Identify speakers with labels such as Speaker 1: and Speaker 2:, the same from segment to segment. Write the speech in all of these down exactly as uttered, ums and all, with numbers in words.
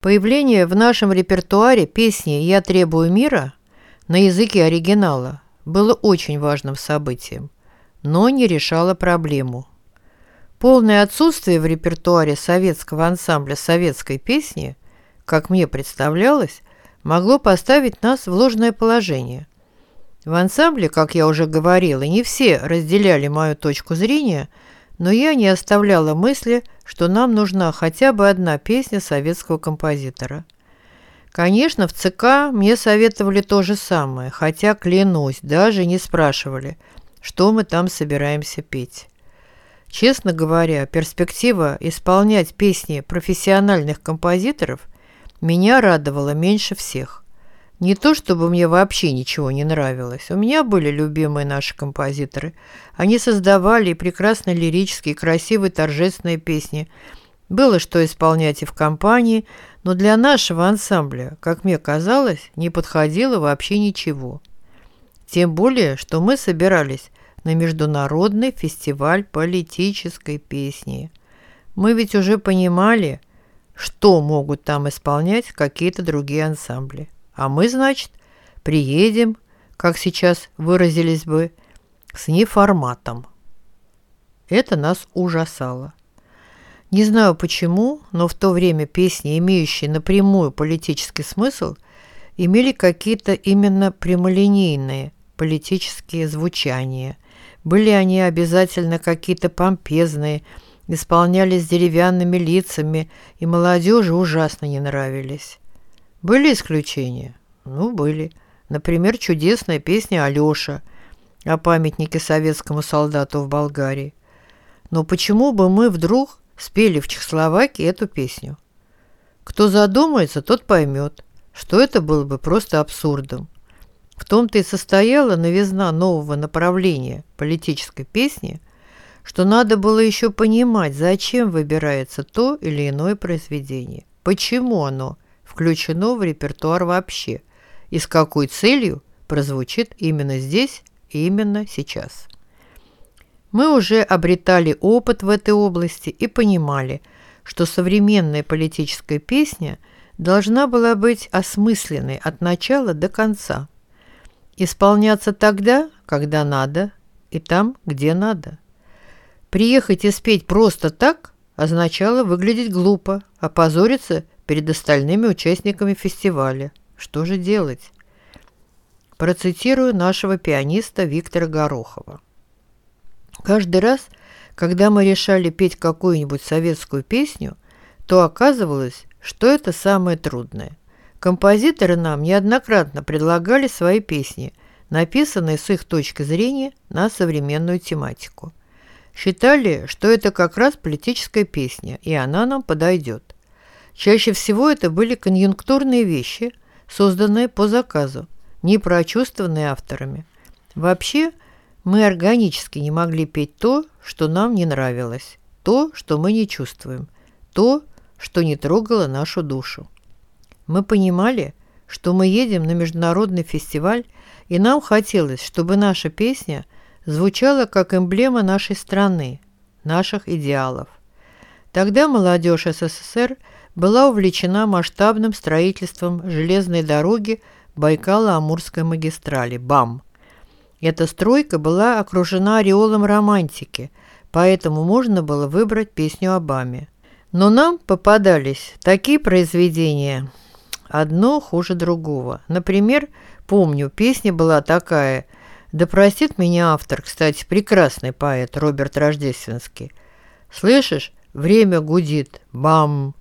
Speaker 1: Появление в нашем репертуаре песни «Я требую мира» на языке оригинала было очень важным событием, но не решало проблему. Полное отсутствие в репертуаре советского ансамбля советской песни, как мне представлялось, могло поставить нас в ложное положение. В ансамбле, как я уже говорила, не все разделяли мою точку зрения, но я не оставляла мысли, что нам нужна хотя бы одна песня советского композитора. Конечно, в ЦК мне советовали то же самое, хотя, клянусь, даже не спрашивали, что мы там собираемся петь. Честно говоря, перспектива исполнять песни профессиональных композиторов меня радовала меньше всех. Не то, чтобы мне вообще ничего не нравилось. У меня были любимые наши композиторы. Они создавали прекрасные лирические, красивые, торжественные песни. Было что исполнять и в компании, но для нашего ансамбля, как мне казалось, не подходило вообще ничего. Тем более, что мы собирались на международный фестиваль политической песни. Мы ведь уже понимали, что могут там исполнять какие-то другие ансамбли. А мы, значит, приедем, как сейчас выразились бы, с неформатом. Это нас ужасало. Не знаю почему, но в то время песни, имеющие напрямую политический смысл, имели какие-то именно прямолинейные политические звучания. Были они обязательно какие-то помпезные, исполнялись деревянными лицами, и молодежи ужасно не нравились. Были исключения? Ну, были. Например, чудесная песня «Алёша» о памятнике советскому солдату в Болгарии. Но почему бы мы вдруг спели в Чехословакии эту песню? Кто задумается, тот поймет, что это было бы просто абсурдом. В том-то и состояла новизна нового направления политической песни, что надо было еще понимать, зачем выбирается то или иное произведение, почему оно включено в репертуар вообще и с какой целью прозвучит именно здесь и именно сейчас. Мы уже обретали опыт в этой области и понимали, что современная политическая песня должна была быть осмысленной от начала до конца, исполняться тогда, когда надо, и там, где надо. Приехать и спеть просто так означало выглядеть глупо, опозориться перед остальными участниками фестиваля. Что же делать? Процитирую нашего пианиста Виктора Горохова. Каждый раз, когда мы решали петь какую-нибудь советскую песню, то оказывалось, что это самое трудное. Композиторы нам неоднократно предлагали свои песни, написанные с их точки зрения на современную тематику. Считали, что это как раз политическая песня, и она нам подойдет. Чаще всего это были конъюнктурные вещи, созданные по заказу, не прочувствованные авторами. Вообще, мы органически не могли петь то, что нам не нравилось, то, что мы не чувствуем, то, что не трогало нашу душу. Мы понимали, что мы едем на международный фестиваль, и нам хотелось, чтобы наша песня звучала как эмблема нашей страны, наших идеалов. Тогда молодежь СССР была увлечена масштабным строительством железной дороги Байкало-Амурской магистрали БАМ. Эта стройка была окружена ореолом романтики, поэтому можно было выбрать песню о БАМе. Но нам попадались такие произведения, одно хуже другого. Например, помню, песня была такая, да простит меня автор, кстати, прекрасный поэт Роберт Рождественский. Слышишь, время гудит, бам,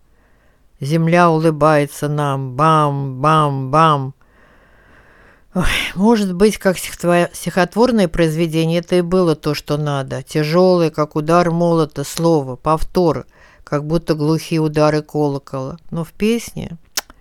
Speaker 1: земля улыбается нам, бам-бам-бам. Ой, может быть, как стихотворное произведение, это и было то, что надо. Тяжелое, как удар молота, слово, повтор, как будто глухие удары колокола. Но в песне...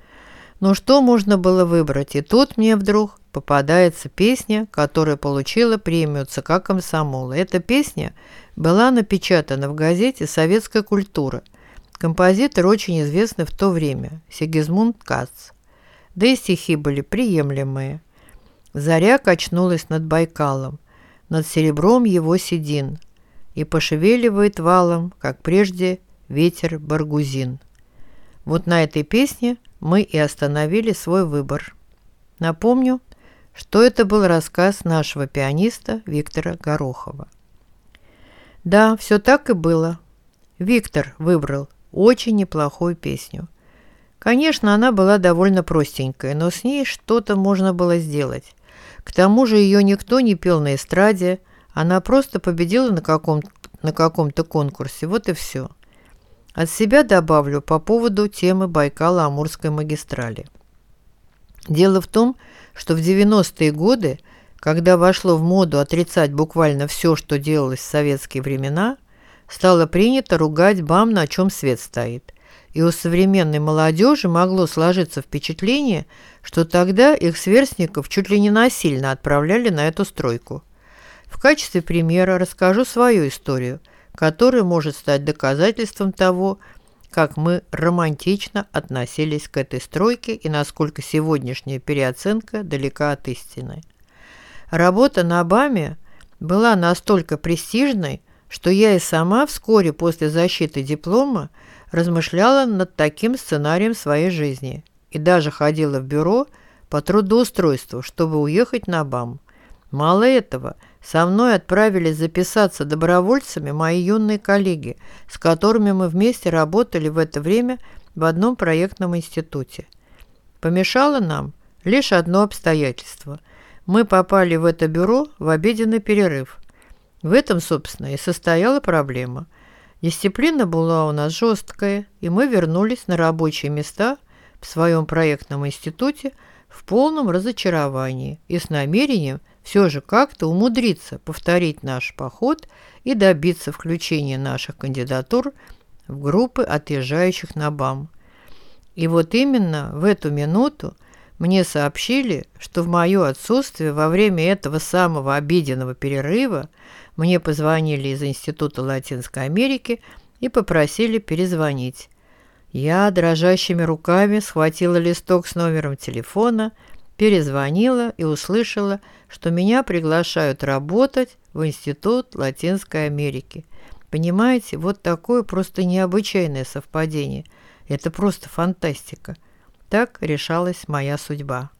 Speaker 1: Ну что можно было выбрать? И тут мне вдруг попадается песня, которая получила премию ЦК комсомола. Эта песня была напечатана в газете «Советская культура». Композитор очень известный в то время, Сигизмунд Кац. Да и стихи были приемлемые. Заря качнулась над Байкалом, над серебром его седин, и пошевеливает валом, как прежде, ветер баргузин. Вот на этой песне мы и остановили свой выбор. Напомню, что это был рассказ нашего пианиста Виктора Горохова. Да, все так и было. Виктор выбрал очень неплохую песню. Конечно, она была довольно простенькая, но с ней что-то можно было сделать. К тому же ее никто не пел на эстраде, она просто победила на каком-то на каком-то конкурсе, вот и все. От себя добавлю по поводу темы Байкало-Амурской магистрали. Дело в том, что в девяностые годы, когда вошло в моду отрицать буквально все, что делалось в советские времена, стало принято ругать БАМ, на чем свет стоит. И у современной молодежи могло сложиться впечатление, что тогда их сверстников чуть ли не насильно отправляли на эту стройку. В качестве примера расскажу свою историю, которая может стать доказательством того, как мы романтично относились к этой стройке и насколько сегодняшняя переоценка далека от истины. Работа на БАМе была настолько престижной, что я и сама вскоре после защиты диплома размышляла над таким сценарием своей жизни и даже ходила в бюро по трудоустройству, чтобы уехать на БАМ. Мало этого, со мной отправились записаться добровольцами мои юные коллеги, с которыми мы вместе работали в это время в одном проектном институте. Помешало нам лишь одно обстоятельство. Мы попали в это бюро в обеденный перерыв. В этом, собственно, и состояла проблема. Дисциплина была у нас жесткая, и мы вернулись на рабочие места в своем проектном институте в полном разочаровании и с намерением все же как-то умудриться повторить наш поход и добиться включения наших кандидатур в группы отъезжающих на БАМ. И вот именно в эту минуту мне сообщили, что в мое отсутствие во время этого самого обеденного перерыва мне позвонили из Института Латинской Америки и попросили перезвонить. Я дрожащими руками схватила листок с номером телефона, перезвонила и услышала, что меня приглашают работать в Институт Латинской Америки. Понимаете, вот такое просто необычайное совпадение. Это просто фантастика. Так решалась моя судьба.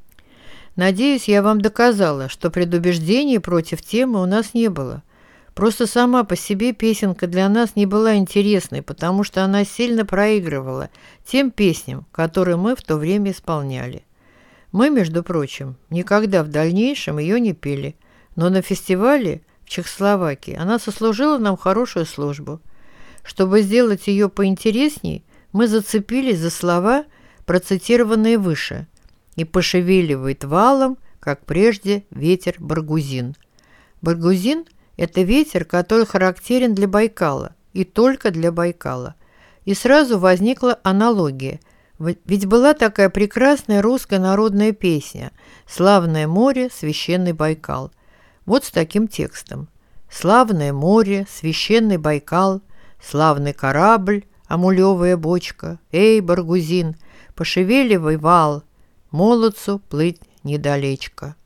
Speaker 1: Надеюсь, я вам доказала, что предубеждений против темы у нас не было. Просто сама по себе песенка для нас не была интересной, потому что она сильно проигрывала тем песням, которые мы в то время исполняли. Мы, между прочим, никогда в дальнейшем ее не пели, но на фестивале в Чехословакии она сослужила нам хорошую службу. Чтобы сделать ее поинтересней, мы зацепились за слова, процитированные выше, «И пошевеливает валом, как прежде, ветер Баргузин». Баргузин – это ветер, который характерен для Байкала, и только для Байкала. И сразу возникла аналогия. Ведь была такая прекрасная русская народная песня «Славное море, священный Байкал». Вот с таким текстом. «Славное море, священный Байкал, славный корабль, амулевая бочка, эй, Баргузин, пошевеливай вал, молодцу плыть недалечко».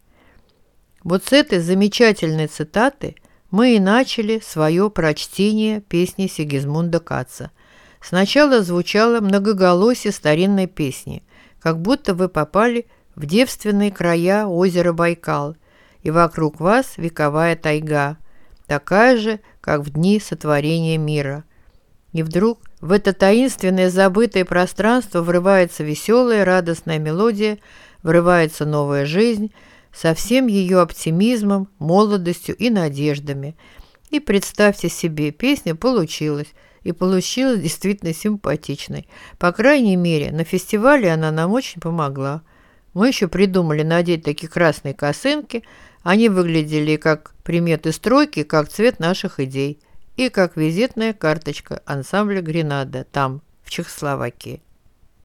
Speaker 1: Вот с этой замечательной цитаты мы и начали свое прочтение песни Сигизмунда Каца. Сначала звучало многоголосие старинной песни, как будто вы попали в девственные края озера Байкал, и вокруг вас вековая тайга, такая же, как в дни сотворения мира. И вдруг в это таинственное забытое пространство врывается веселая радостная мелодия, врывается новая жизнь со всем ее оптимизмом, молодостью и надеждами. И представьте себе, песня получилась, и получилась действительно симпатичной. По крайней мере, на фестивале она нам очень помогла. Мы еще придумали надеть такие красные косынки. Они выглядели как приметы стройки, как цвет наших идей и как визитная карточка ансамбля «Гренада» там, в Чехословакии.